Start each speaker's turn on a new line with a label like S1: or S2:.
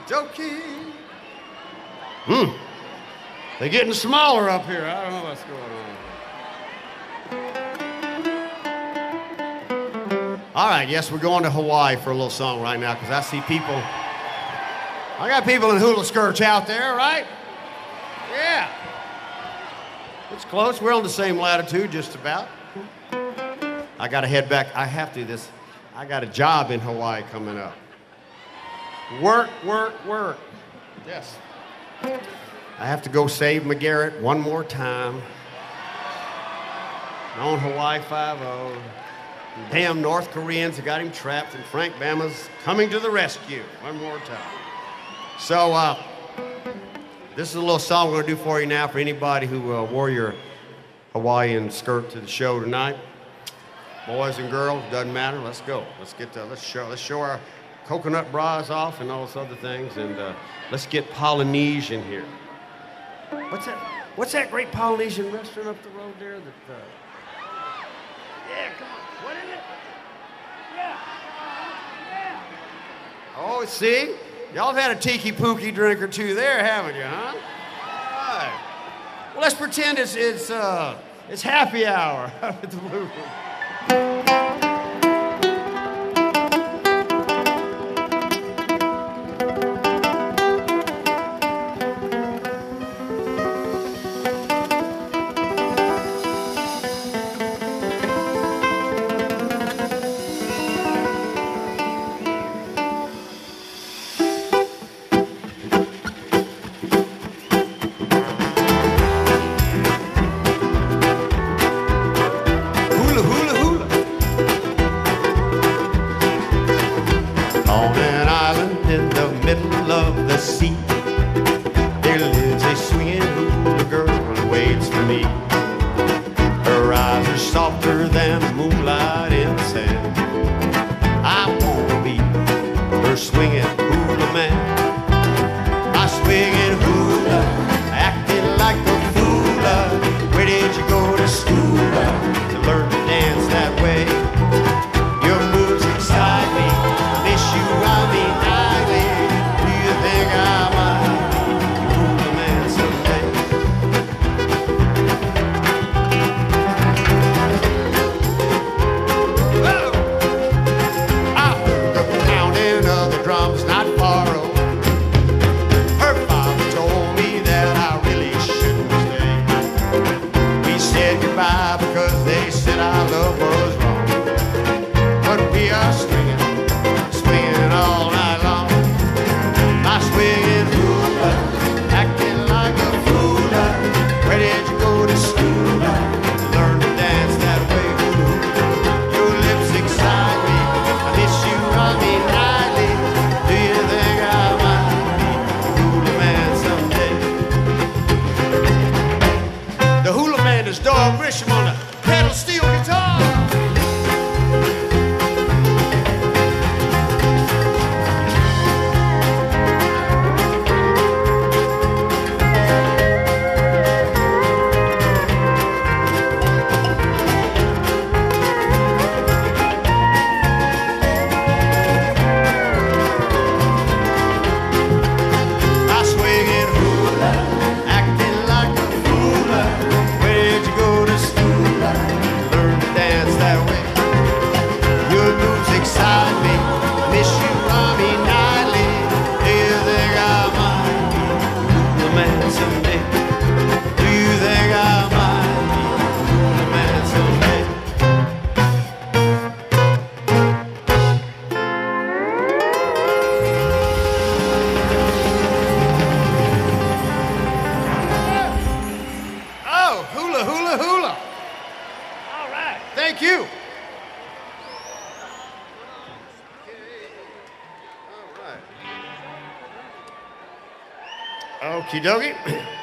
S1: dokey. They're getting smaller up here. I don't know what's going on. All right, yes, we're going to Hawaii for a little song right now because I see people. I got people in hula skirts out there, right? Yeah. It's close. We're on the same latitude, just about. I got to head back. I have to do this. I got a job in Hawaii coming up. Work, work, work. Yes. I have to go save McGarrett one more time. On Hawaii 5-0. Damn North Koreans have got him trapped, and Frank Bama's coming to the rescue one more time. So, this is a little song we're going to do for you now for anybody who wore your Hawaiian skirt to the show tonight. Boys and girls, doesn't matter. Let's go. Let's show our coconut bras off and all those other things, and let's get Polynesian here. What's that great Polynesian restaurant up the road there? Yeah, come on. What is it? Yeah. Oh, see? Y'all have had a tiki pookie drink or two there, haven't you, huh? All right. Well, let's pretend it's happy hour up at the Blue Room. Okie dokie.